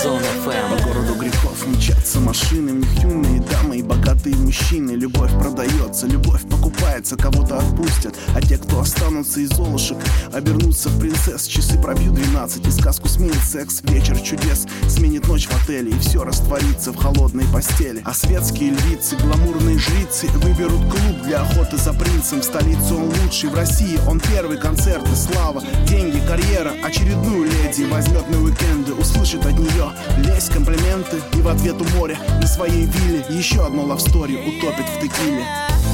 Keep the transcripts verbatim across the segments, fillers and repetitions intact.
Зона эф эм. По городу грехов мчатся машины, в них юные дамы и богатые мужчины. Любовь продается, любовь покупается, кого-то отпустят, а те, кто останутся из золушек, обернутся в принцесс. Часы пробьют двенадцать, и сказку сменит секс. Вечер чудес сменит ночь в отеле, и все растворится в холодной постели. А светские львицы, гламурные жрицы выберут клуб для охоты за принцем. В столице он лучший, в России он первый. Концерты, слава, деньги, карьера. Очередную леди возьмет на уикенды, услышит от нее лезь, комплименты, и в ответ у моря на своей вилле еще одно лавстори утопит в текиле.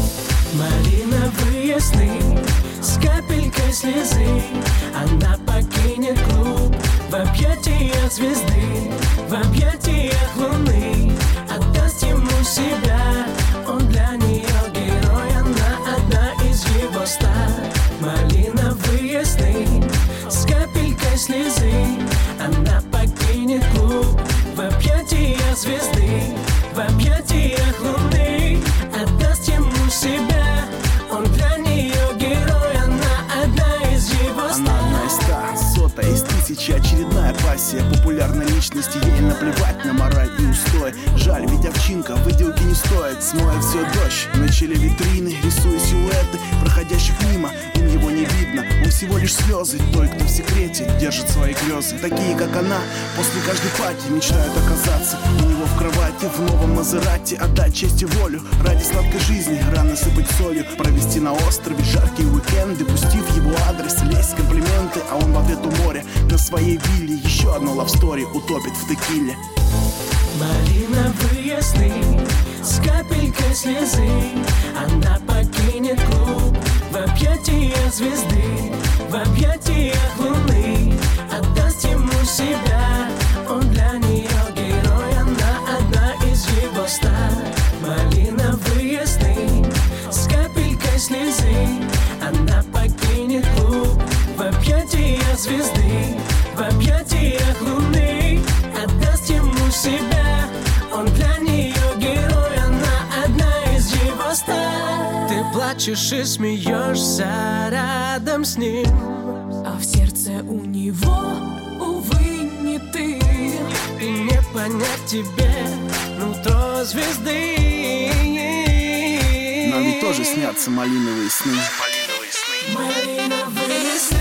Малиновые сны с капелькой слезы. Она покинет клуб в объятиях звезды, в объятиях луны. Отдаст ему себя, он для нее герой, она одна из его ста. Малиновые сны с капелькой слезы. Она покинет клуб в объятиях звезды, в объятиях луны. Отдаст ему себя, он для нее герой, она одна из его ста. Она одна из ста, сотая из тысячи, очередная пассия популярной личности. Ей наплевать на мораль и устой. Жаль, ведь овчинка выделки не стоит. Смоет все дождь, начали витрины, рисуя силуэты проходящих мимо. Им его не видно, он всего лишь слезы. Той, кто в секрете держит свои грезы. Такие, как она, после каждой пати мечтают оказаться у него в кровати, в новом Мазерати. Отдать честь и волю ради сладкой жизни, рано сыпать солью, провести на острове жаркие уикенды, пустив его адрес, лезть комплименты. А он в ответ у моря на своей вилле еще одну лавстори утопит в текиле. Малиновые сны с капелькой слезы. Она покинет клуб в объятиях звезды, в объятиях луны. Отдаст ему себя, он для нее герой, она одна из его ста. Малиновые сны с капелькой слезы. Она покинет клуб в объятиях звезды, в объятиях луны. Отдаст ему себя, он для нее герой, она одна из его ста. Ты плачешь и смеешься рядом с ним, а в сердце у него, увы, не ты. и не понять тебе нутро звезды. Нам ведь тоже снятся малиновые сны. Малиновые сны.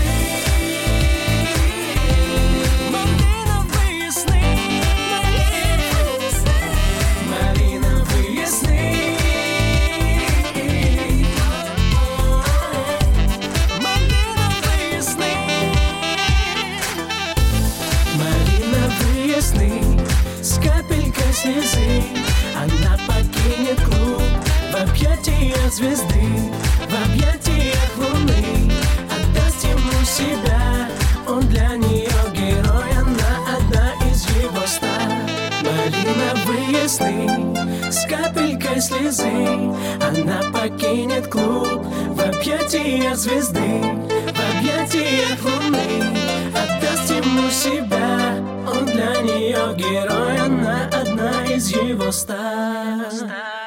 С капелькой слезы. Она покинет клуб в объятиях звезды, в объятиях луны. Отдаст ему себя, он для нее герой, она одна из его ста. Малиновые сны с капелькой слезы. Она покинет клуб в объятиях звезды, в объятиях луны. Отдаст ему себя, он для нее герой, она одна из его ста.